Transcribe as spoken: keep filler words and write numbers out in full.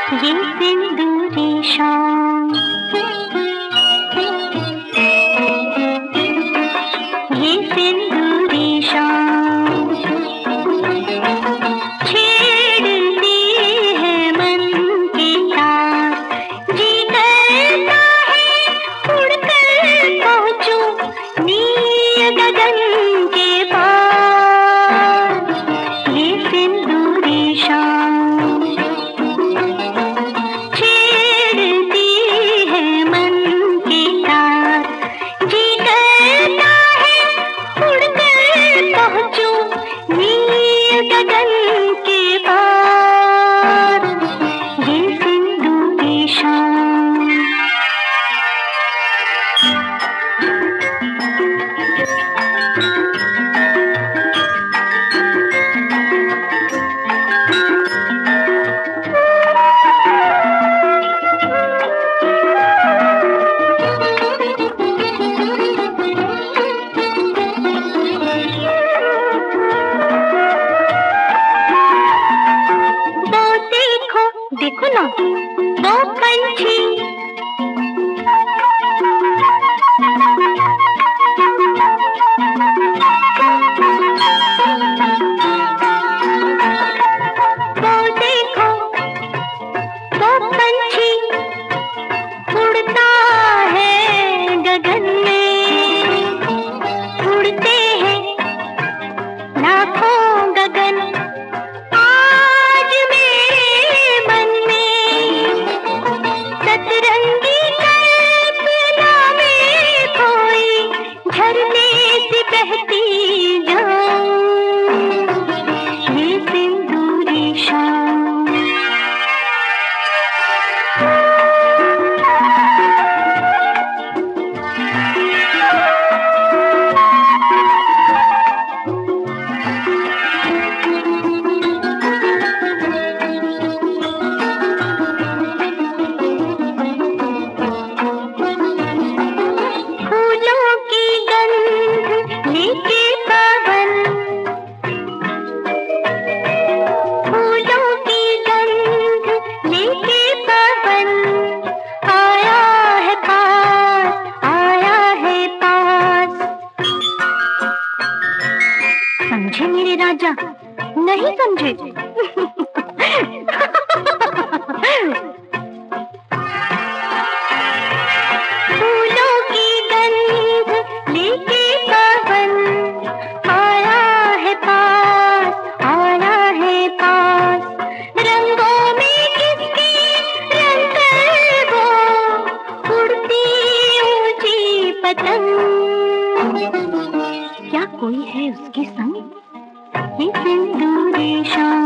ये सिंदूरी शाम, ये सिंदूरी शाम छेड़ती है मन के तार। जी करता है उड़कर पहुंचूं नील गगन के पार। ये सिंदूरी शाम देखो ना दो पंछी वो देखो दो पंछी उड़ता है गगन में। उड़ते हैं लाखों गगन समझे मेरे राजा, नहीं समझे? फूलों की गंध लेके पवन आया है पास, आया है पास। रंगों में किसके रंग कर वो उड़ती ऊंची पतंग। क्या कोई है उसके संग? ये सिंदूरी शाम।